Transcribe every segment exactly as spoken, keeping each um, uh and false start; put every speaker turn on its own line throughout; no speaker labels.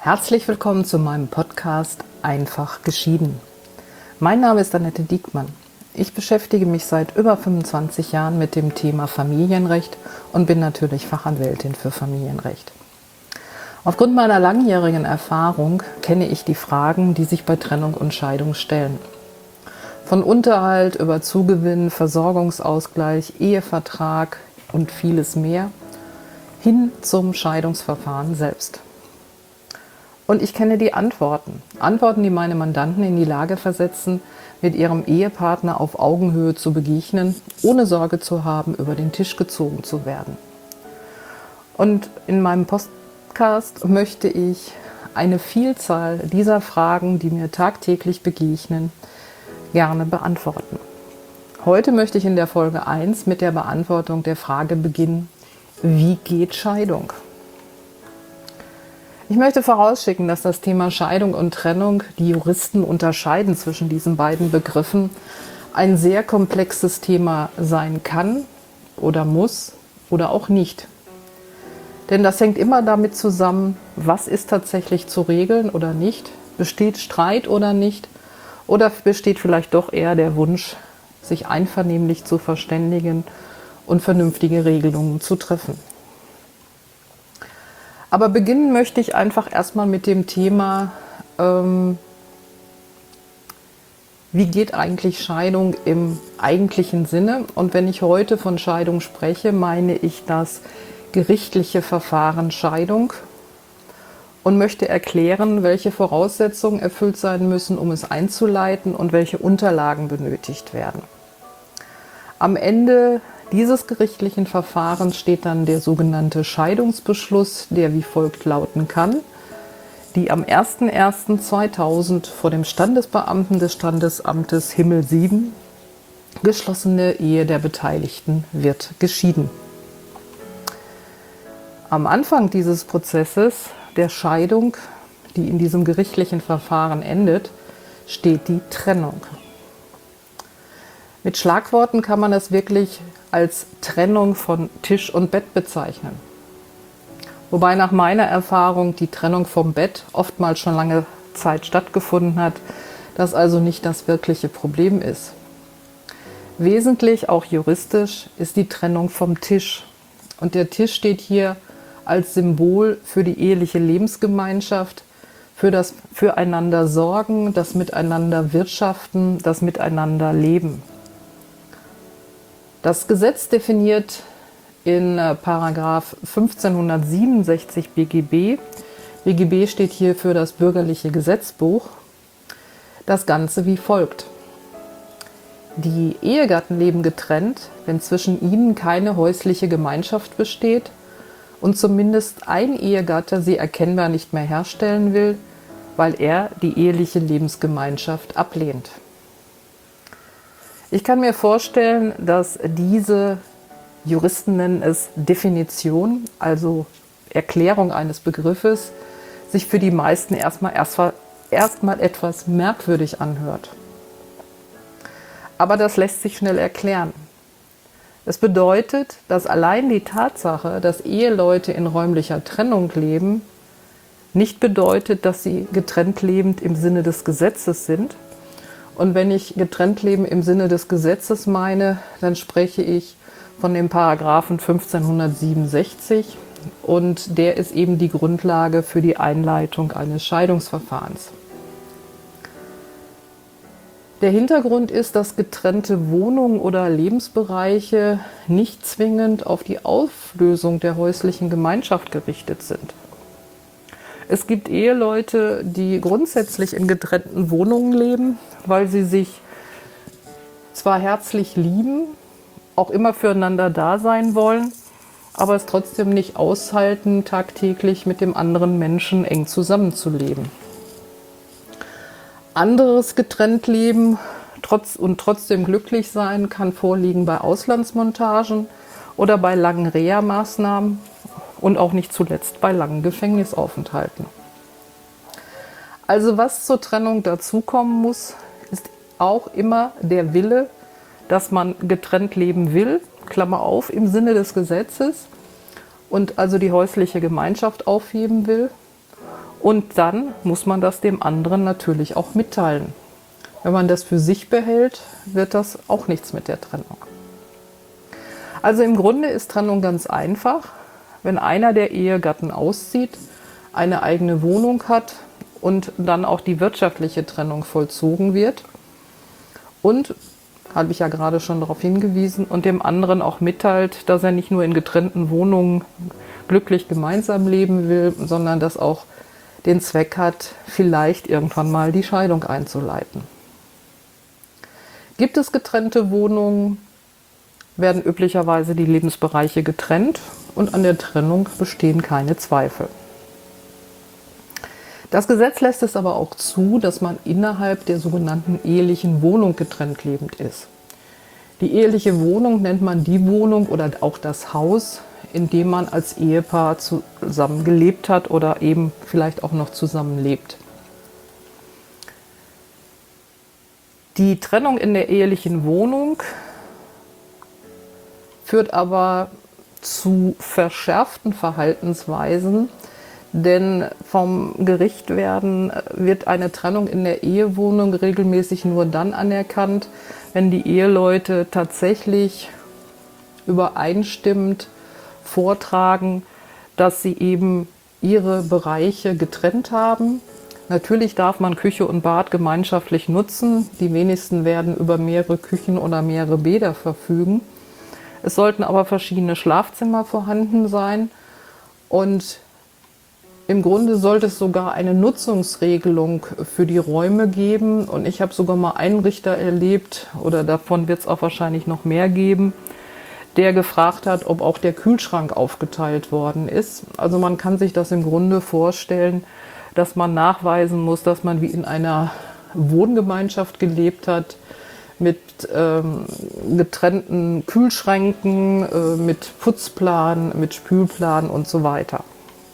Herzlich willkommen zu meinem Podcast Einfach geschieden. Mein Name ist Annette Diekmann. Ich beschäftige mich seit über fünfundzwanzig Jahren mit dem Thema Familienrecht und bin natürlich Fachanwältin für Familienrecht. Aufgrund meiner langjährigen Erfahrung kenne ich die Fragen, die sich bei Trennung und Scheidung stellen. Von Unterhalt über Zugewinn, Versorgungsausgleich, Ehevertrag und vieles mehr hin zum Scheidungsverfahren selbst. Und ich kenne die Antworten. Antworten, die meine Mandanten in die Lage versetzen, mit ihrem Ehepartner auf Augenhöhe zu begegnen, ohne Sorge zu haben, über den Tisch gezogen zu werden. Und in meinem Podcast möchte ich eine Vielzahl dieser Fragen, die mir tagtäglich begegnen, gerne beantworten. Heute möchte ich in der Folge eins mit der Beantwortung der Frage beginnen: Wie geht Scheidung? Ich möchte vorausschicken, dass das Thema Scheidung und Trennung, die Juristen unterscheiden zwischen diesen beiden Begriffen, ein sehr komplexes Thema sein kann oder muss oder auch nicht. Denn das hängt immer damit zusammen, was ist tatsächlich zu regeln oder nicht, besteht Streit oder nicht, oder besteht vielleicht doch eher der Wunsch, sich einvernehmlich zu verständigen und vernünftige Regelungen zu treffen. Aber beginnen möchte ich einfach erstmal mit dem Thema, ähm, wie geht eigentlich Scheidung im eigentlichen Sinne? Und wenn ich heute von Scheidung spreche, meine ich das gerichtliche Verfahren Scheidung und möchte erklären, welche Voraussetzungen erfüllt sein müssen, um es einzuleiten und welche Unterlagen benötigt werden. Am Ende dieses gerichtlichen Verfahrens steht dann der sogenannte Scheidungsbeschluss, der wie folgt lauten kann: Die am ersten ersten zweitausend vor dem Standesbeamten des Standesamtes Himmel sieben geschlossene Ehe der Beteiligten wird geschieden. Am Anfang dieses Prozesses der Scheidung, die in diesem gerichtlichen Verfahren endet, steht die Trennung. Mit Schlagworten kann man das wirklich als Trennung von Tisch und Bett bezeichnen. Wobei nach meiner Erfahrung die Trennung vom Bett oftmals schon lange Zeit stattgefunden hat, das also nicht das wirkliche Problem ist. Wesentlich, auch juristisch, ist die Trennung vom Tisch. Und der Tisch steht hier als Symbol für die eheliche Lebensgemeinschaft, für das Füreinander sorgen, das Miteinander wirtschaften, das Miteinander leben. Das Gesetz definiert in Paragraph fünfzehnhundertsiebenundsechzig B G B, B G B steht hier für das bürgerliche Gesetzbuch, das Ganze wie folgt: Die Ehegatten leben getrennt, wenn zwischen ihnen keine häusliche Gemeinschaft besteht und zumindest ein Ehegatte sie erkennbar nicht mehr herstellen will, weil er die eheliche Lebensgemeinschaft ablehnt. Ich kann mir vorstellen, dass diese, Juristen nennen es Definition, also Erklärung eines Begriffes, sich für die meisten erstmal, erstmal, erstmal etwas merkwürdig anhört. Aber das lässt sich schnell erklären. Es bedeutet, dass allein die Tatsache, dass Eheleute in räumlicher Trennung leben, nicht bedeutet, dass sie getrennt lebend im Sinne des Gesetzes sind. Und wenn ich getrennt leben im Sinne des Gesetzes meine, dann spreche ich von dem Paragraphen fünfzehnhundertsiebenundsechzig und der ist eben die Grundlage für die Einleitung eines Scheidungsverfahrens. Der Hintergrund ist, dass getrennte Wohnungen oder Lebensbereiche nicht zwingend auf die Auflösung der häuslichen Gemeinschaft gerichtet sind. Es gibt Eheleute, die grundsätzlich in getrennten Wohnungen leben, weil sie sich zwar herzlich lieben, auch immer füreinander da sein wollen, aber es trotzdem nicht aushalten, tagtäglich mit dem anderen Menschen eng zusammenzuleben. Anderes getrennt leben trotz und trotzdem glücklich sein kann vorliegen bei Auslandsmontagen oder bei langen Reha-Maßnahmen und auch nicht zuletzt bei langen Gefängnisaufenthalten. Also was zur Trennung dazukommen muss, ist auch immer der Wille, dass man getrennt leben will, Klammer auf, im Sinne des Gesetzes, und also die häusliche Gemeinschaft aufheben will Und dann muss man das dem anderen natürlich auch mitteilen. Wenn man das für sich behält, wird das auch nichts mit der Trennung. Also im Grunde ist Trennung ganz einfach. Wenn einer der Ehegatten auszieht, eine eigene Wohnung hat und dann auch die wirtschaftliche Trennung vollzogen wird und, habe ich ja gerade schon darauf hingewiesen, und dem anderen auch mitteilt, dass er nicht nur in getrennten Wohnungen glücklich gemeinsam leben will, sondern das auch den Zweck hat, vielleicht irgendwann mal die Scheidung einzuleiten. Gibt es getrennte Wohnungen, werden üblicherweise die Lebensbereiche getrennt und an der Trennung bestehen keine Zweifel. Das Gesetz lässt es aber auch zu, dass man innerhalb der sogenannten ehelichen Wohnung getrennt lebend ist. Die eheliche Wohnung nennt man die Wohnung oder auch das Haus, in dem man als Ehepaar zusammen gelebt hat oder eben vielleicht auch noch zusammenlebt. Die Trennung in der ehelichen Wohnung führt aber zu verschärften Verhaltensweisen, denn vom Gericht werden wird eine Trennung in der Ehewohnung regelmäßig nur dann anerkannt, wenn die Eheleute tatsächlich übereinstimmend vortragen, dass sie eben ihre Bereiche getrennt haben. Natürlich darf man Küche und Bad gemeinschaftlich nutzen. Die wenigsten werden über mehrere Küchen oder mehrere Bäder verfügen. Es sollten aber verschiedene Schlafzimmer vorhanden sein und im Grunde sollte es sogar eine Nutzungsregelung für die Räume geben. Und ich habe sogar mal einen Richter erlebt, oder davon wird es auch wahrscheinlich noch mehr geben, der gefragt hat, ob auch der Kühlschrank aufgeteilt worden ist. Also man kann sich das im Grunde vorstellen, dass man nachweisen muss, dass man wie in einer Wohngemeinschaft gelebt hat, mit ähm, getrennten Kühlschränken, äh, mit Putzplan, mit Spülplan und so weiter.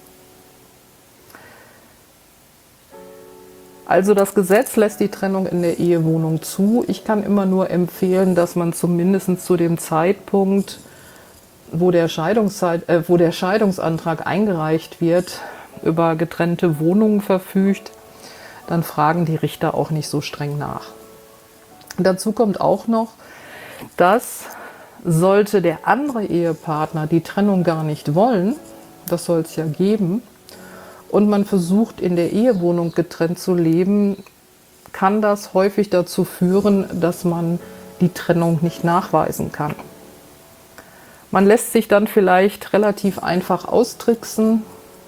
Also das Gesetz lässt die Trennung in der Ehewohnung zu. Ich kann immer nur empfehlen, dass man zumindest zu dem Zeitpunkt, wo der, Scheidungszeit, äh, wo der Scheidungsantrag eingereicht wird, über getrennte Wohnungen verfügt. Dann fragen die Richter auch nicht so streng nach. Dazu kommt auch noch, dass sollte der andere Ehepartner die Trennung gar nicht wollen, das soll es ja geben, und man versucht in der Ehewohnung getrennt zu leben, kann das häufig dazu führen, dass man die Trennung nicht nachweisen kann. Man lässt sich dann vielleicht relativ einfach austricksen.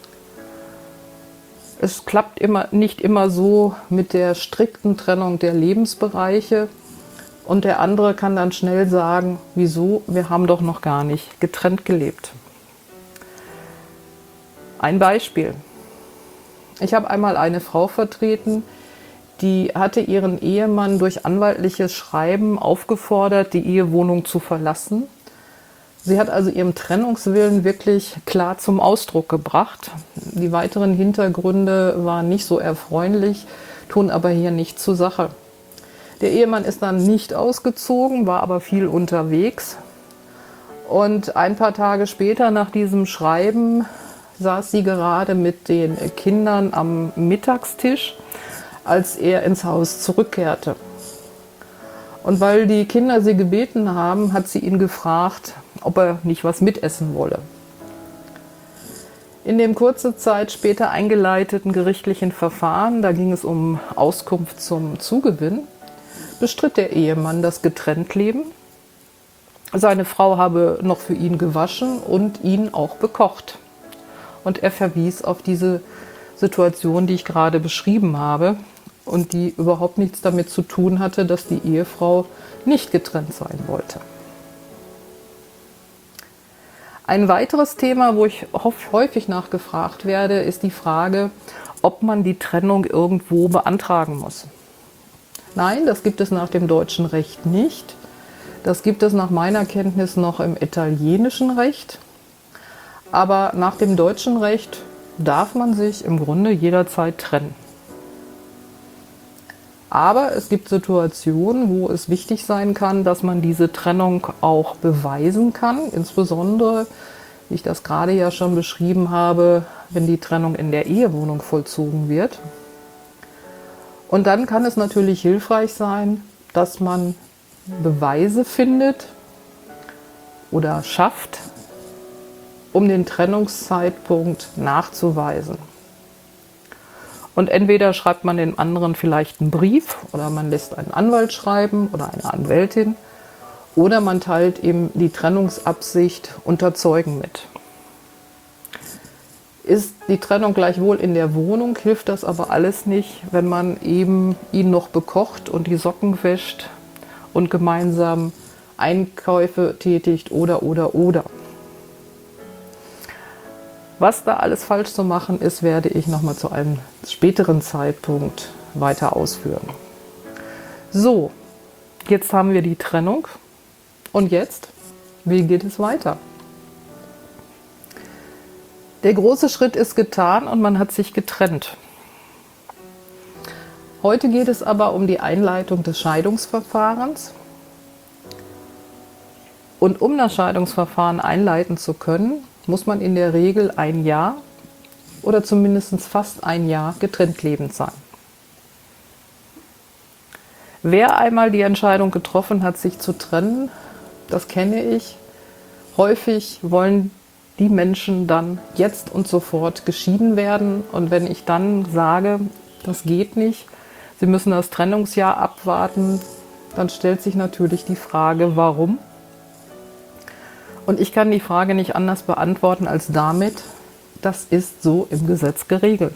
Es klappt immer, nicht immer so mit der strikten Trennung der Lebensbereiche und der andere kann dann schnell sagen, wieso, wir haben doch noch gar nicht getrennt gelebt. Ein Beispiel. Ich habe einmal eine Frau vertreten, die hatte ihren Ehemann durch anwaltliches Schreiben aufgefordert, die Ehewohnung zu verlassen. Sie hat also ihren Trennungswillen wirklich klar zum Ausdruck gebracht. Die weiteren Hintergründe waren nicht so erfreulich, tun aber hier nichts zur Sache. Der Ehemann ist dann nicht ausgezogen, war aber viel unterwegs. Und ein paar Tage später nach diesem Schreiben saß sie gerade mit den Kindern am Mittagstisch, als er ins Haus zurückkehrte. Und weil die Kinder sie gebeten haben, hat sie ihn gefragt, ob er nicht was mitessen wolle. In dem kurze Zeit später eingeleiteten gerichtlichen Verfahren, da ging es um Auskunft zum Zugewinn, bestritt der Ehemann das Getrenntleben. Seine Frau habe noch für ihn gewaschen und ihn auch bekocht. Und er verwies auf diese Situation, die ich gerade beschrieben habe und die überhaupt nichts damit zu tun hatte, dass die Ehefrau nicht getrennt sein wollte. Ein weiteres Thema, wo ich häufig nachgefragt werde, ist die Frage, ob man die Trennung irgendwo beantragen muss. Nein, das gibt es nach dem deutschen Recht nicht. Das gibt es nach meiner Kenntnis noch im italienischen Recht. Aber nach dem deutschen Recht darf man sich im Grunde jederzeit trennen. Aber es gibt Situationen, wo es wichtig sein kann, dass man diese Trennung auch beweisen kann. Insbesondere, wie ich das gerade ja schon beschrieben habe, wenn die Trennung in der Ehewohnung vollzogen wird. Und dann kann es natürlich hilfreich sein, dass man Beweise findet oder schafft, um den Trennungszeitpunkt nachzuweisen. Und entweder schreibt man dem anderen vielleicht einen Brief oder man lässt einen Anwalt schreiben oder eine Anwältin oder man teilt eben die Trennungsabsicht unter Zeugen mit. Ist die Trennung gleichwohl in der Wohnung, hilft das aber alles nicht, wenn man eben ihn noch bekocht und die Socken wäscht und gemeinsam Einkäufe tätigt oder, oder, oder. Was da alles falsch zu machen ist, werde ich nochmal zu einem späteren Zeitpunkt weiter ausführen. So, jetzt haben wir die Trennung und jetzt, wie geht es weiter? Der große Schritt ist getan und man hat sich getrennt. Heute geht es aber um die Einleitung des Scheidungsverfahrens. Und um das Scheidungsverfahren einleiten zu können, muss man in der Regel ein Jahr oder zumindest fast ein Jahr getrennt lebend sein. Wer einmal die Entscheidung getroffen hat, sich zu trennen, das kenne ich. Häufig wollen die Menschen dann jetzt und sofort geschieden werden. Und wenn ich dann sage, das geht nicht, sie müssen das Trennungsjahr abwarten, dann stellt sich natürlich die Frage, warum? Und ich kann die Frage nicht anders beantworten als damit, das ist so im Gesetz geregelt.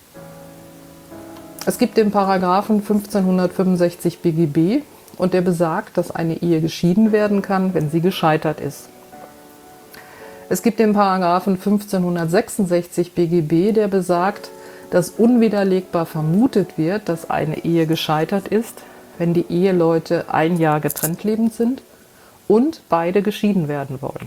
Es gibt den Paragraphen fünfzehnhundertfünfundsechzig B G B und der besagt, dass eine Ehe geschieden werden kann, wenn sie gescheitert ist. Es gibt den Paragraphen fünfzehnhundertsechsundsechzig B G B, der besagt, dass unwiderlegbar vermutet wird, dass eine Ehe gescheitert ist, wenn die Eheleute ein Jahr getrennt lebend sind und beide geschieden werden wollen.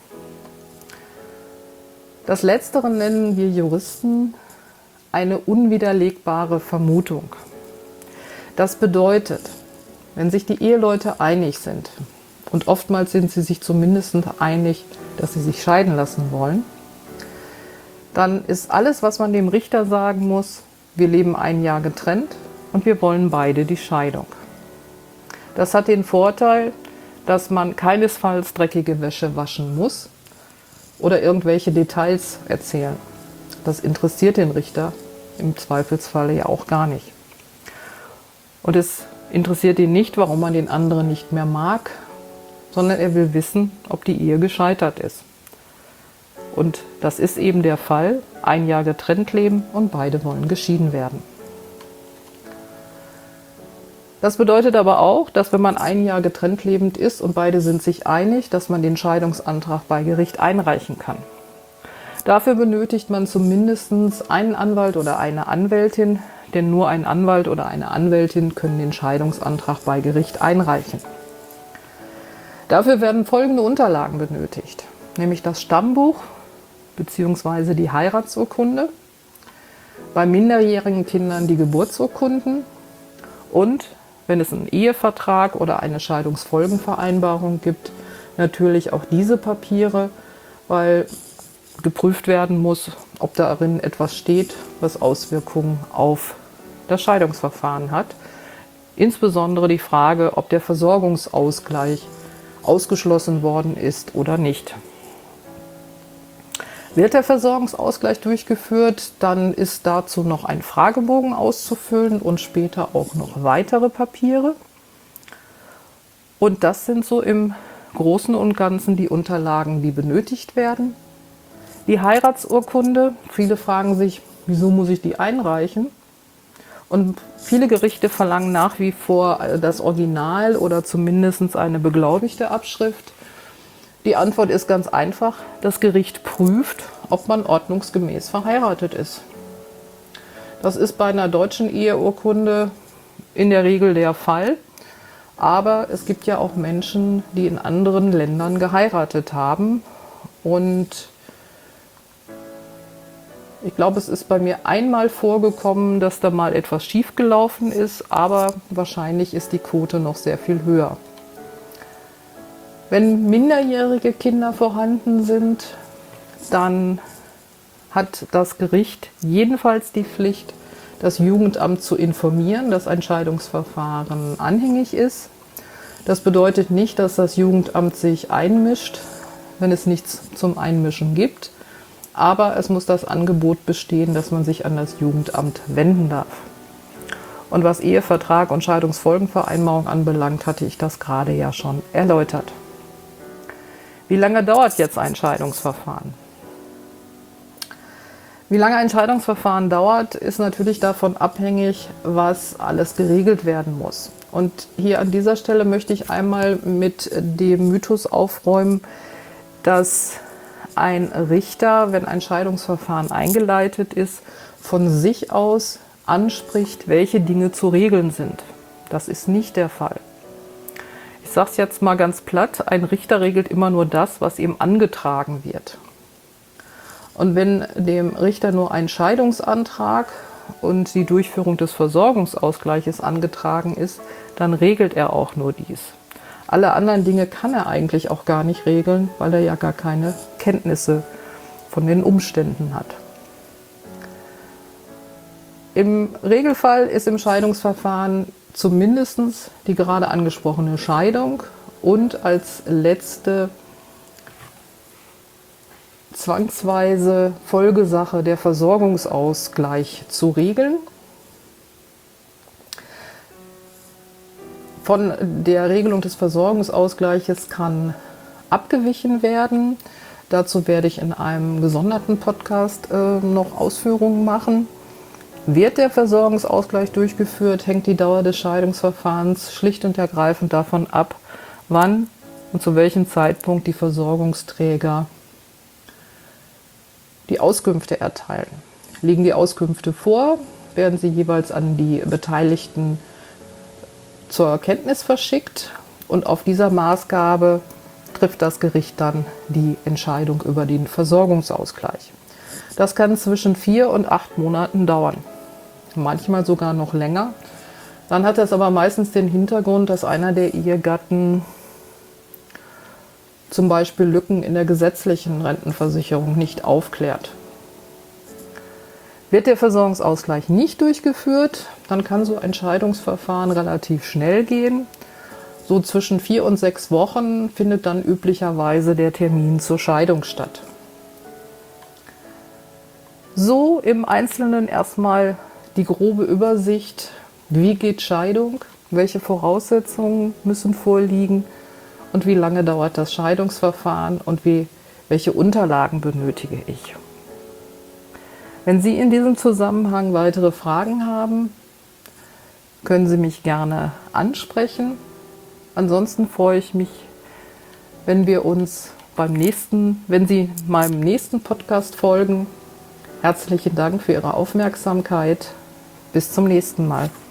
Das Letztere nennen wir Juristen eine unwiderlegbare Vermutung. Das bedeutet, wenn sich die Eheleute einig sind, und oftmals sind sie sich zumindest einig, dass sie sich scheiden lassen wollen, dann ist alles, was man dem Richter sagen muss, wir leben ein Jahr getrennt und wir wollen beide die Scheidung. Das hat den Vorteil, dass man keinesfalls dreckige Wäsche waschen muss oder irgendwelche Details erzählen. Das interessiert den Richter im Zweifelsfall ja auch gar nicht. Und es interessiert ihn nicht, warum man den anderen nicht mehr mag, sondern er will wissen, ob die Ehe gescheitert ist. Und das ist eben der Fall, ein Jahr getrennt leben und beide wollen geschieden werden. Das bedeutet aber auch, dass wenn man ein Jahr getrennt lebend ist und beide sind sich einig, dass man den Scheidungsantrag bei Gericht einreichen kann. Dafür benötigt man zumindest einen Anwalt oder eine Anwältin, denn nur ein Anwalt oder eine Anwältin können den Scheidungsantrag bei Gericht einreichen. Dafür werden folgende Unterlagen benötigt, nämlich das Stammbuch bzw. die Heiratsurkunde, bei minderjährigen Kindern die Geburtsurkunden und, wenn es einen Ehevertrag oder eine Scheidungsfolgenvereinbarung gibt, natürlich auch diese Papiere, weil geprüft werden muss, ob darin etwas steht, was Auswirkungen auf das Scheidungsverfahren hat. Insbesondere die Frage, ob der Versorgungsausgleich ausgeschlossen worden ist oder nicht. Wird der Versorgungsausgleich durchgeführt, dann ist dazu noch ein Fragebogen auszufüllen und später auch noch weitere Papiere. Und das sind so im Großen und Ganzen die Unterlagen, die benötigt werden. Die Heiratsurkunde, viele fragen sich, wieso muss ich die einreichen? Und viele Gerichte verlangen nach wie vor das Original oder zumindest eine beglaubigte Abschrift. Die Antwort ist ganz einfach, das Gericht prüft, ob man ordnungsgemäß verheiratet ist. Das ist bei einer deutschen Eheurkunde in der Regel der Fall, aber es gibt ja auch Menschen, die in anderen Ländern geheiratet haben und ich glaube, es ist bei mir einmal vorgekommen, dass da mal etwas schiefgelaufen ist, aber wahrscheinlich ist die Quote noch sehr viel höher. Wenn minderjährige Kinder vorhanden sind, dann hat das Gericht jedenfalls die Pflicht, das Jugendamt zu informieren, dass ein Scheidungsverfahren anhängig ist. Das bedeutet nicht, dass das Jugendamt sich einmischt, wenn es nichts zum Einmischen gibt. Aber es muss das Angebot bestehen, dass man sich an das Jugendamt wenden darf. Und was Ehevertrag und Scheidungsfolgenvereinbarung anbelangt, hatte ich das gerade ja schon erläutert. Wie lange dauert jetzt ein Scheidungsverfahren? Wie lange ein Scheidungsverfahren dauert, ist natürlich davon abhängig, was alles geregelt werden muss. Und hier an dieser Stelle möchte ich einmal mit dem Mythos aufräumen, dass ein Richter, wenn ein Scheidungsverfahren eingeleitet ist, von sich aus anspricht, welche Dinge zu regeln sind. Das ist nicht der Fall. Ich sage es jetzt mal ganz platt, ein Richter regelt immer nur das, was ihm angetragen wird. Und wenn dem Richter nur ein Scheidungsantrag und die Durchführung des Versorgungsausgleiches angetragen ist, dann regelt er auch nur dies. Alle anderen Dinge kann er eigentlich auch gar nicht regeln, weil er ja gar keine Kenntnisse von den Umständen hat. Im Regelfall ist im Scheidungsverfahren zumindest die gerade angesprochene Scheidung und als letzte zwangsweise Folgesache der Versorgungsausgleich zu regeln. Von der Regelung des Versorgungsausgleiches kann abgewichen werden. Dazu werde ich in einem gesonderten Podcast äh, noch Ausführungen machen. Wird der Versorgungsausgleich durchgeführt, hängt die Dauer des Scheidungsverfahrens schlicht und ergreifend davon ab, wann und zu welchem Zeitpunkt die Versorgungsträger die Auskünfte erteilen. Liegen die Auskünfte vor, werden sie jeweils an die Beteiligten zur Kenntnis verschickt und auf dieser Maßgabe trifft das Gericht dann die Entscheidung über den Versorgungsausgleich. Das kann zwischen vier und acht Monaten dauern, manchmal sogar noch länger. Dann hat das aber meistens den Hintergrund, dass einer der Ehegatten zum Beispiel Lücken in der gesetzlichen Rentenversicherung nicht aufklärt. Wird der Versorgungsausgleich nicht durchgeführt, dann kann so ein Scheidungsverfahren relativ schnell gehen. So zwischen vier und sechs Wochen findet dann üblicherweise der Termin zur Scheidung statt. So im Einzelnen erstmal die grobe Übersicht, wie geht Scheidung, welche Voraussetzungen müssen vorliegen und wie lange dauert das Scheidungsverfahren und wie, welche Unterlagen benötige ich. Wenn Sie in diesem Zusammenhang weitere Fragen haben, können Sie mich gerne ansprechen. Ansonsten freue ich mich, wenn wir uns beim nächsten, wenn Sie meinem nächsten Podcast folgen. Herzlichen Dank für Ihre Aufmerksamkeit. Bis zum nächsten Mal.